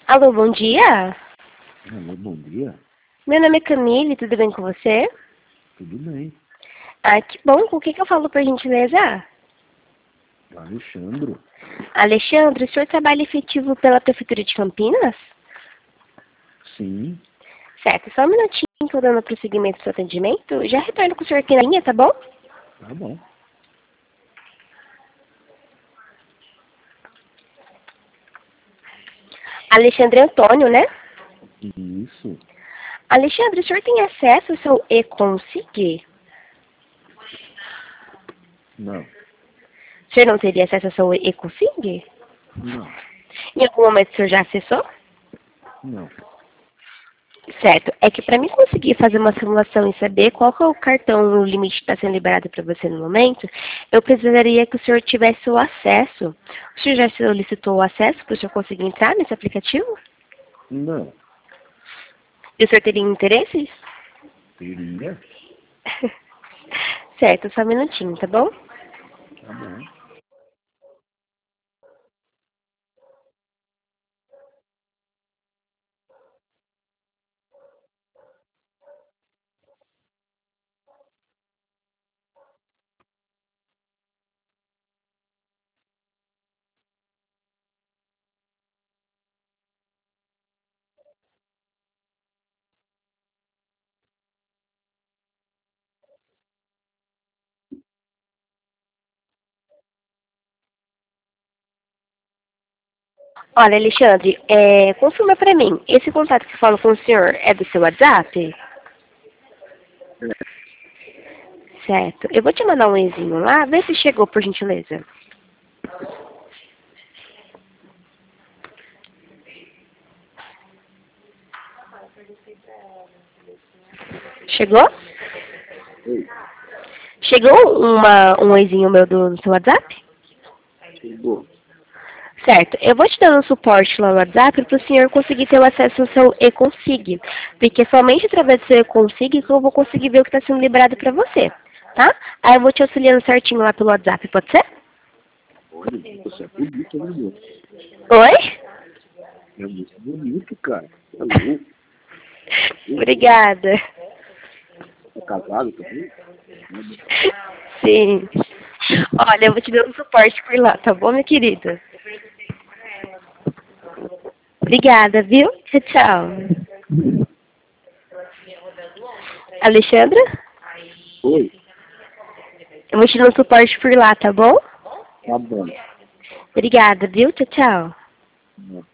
Alô, bom dia. Alô, bom dia. Meu nome é Camille, tudo bem com você? Tudo bem. Ah, que bom. Com o que eu falo, por gentileza? Alexandro. Alexandre, o senhor trabalha efetivo pela Prefeitura de Campinas? Sim. Certo, só um minutinho que eu dando prosseguimento ao seu atendimento. Já retorno com o senhor aqui na linha, tá bom? Tá bom. Alexandre Antônio, né? Isso. Alexandre, o senhor tem acesso ao seu e-consig? Não. O senhor não teria acesso ao seu e-consig? Não. Em algum momento o senhor já acessou? Não. Certo. É que para mim conseguir fazer uma simulação e saber qual que é o cartão, o limite que está sendo liberado para você no momento, eu precisaria que o senhor tivesse o acesso. O senhor já solicitou o acesso para o senhor conseguir entrar nesse aplicativo? Não. E o senhor teria interesse? Teria? Certo, só um minutinho, tá bom? Tá bom. Olha, Alexandre, confirma para mim, esse contato que eu falo com o senhor é do seu WhatsApp? Certo. Eu vou te mandar um ezinho lá, vê se chegou, por gentileza. Chegou? Oi. Chegou um oizinho meu do seu WhatsApp? Chegou. Certo. Eu vou te dando um suporte lá no WhatsApp para o senhor conseguir ter o acesso ao seu e-consig. Porque somente através do seu e-consig que eu vou conseguir ver o que está sendo liberado para você. Tá? Aí eu vou te auxiliando certinho lá pelo WhatsApp, pode ser? Olha, você é bonito, né, meu? Oi? É muito bonito, cara. É louco. Obrigada. É casado também? Sim. Olha, eu vou te dar um suporte por lá, tá bom, minha querida? Obrigada, viu? Tchau, tchau. Alexandra? Oi. Eu vou te dar um suporte por lá, tá bom? Tá bom. Obrigada, viu? Tchau, tchau.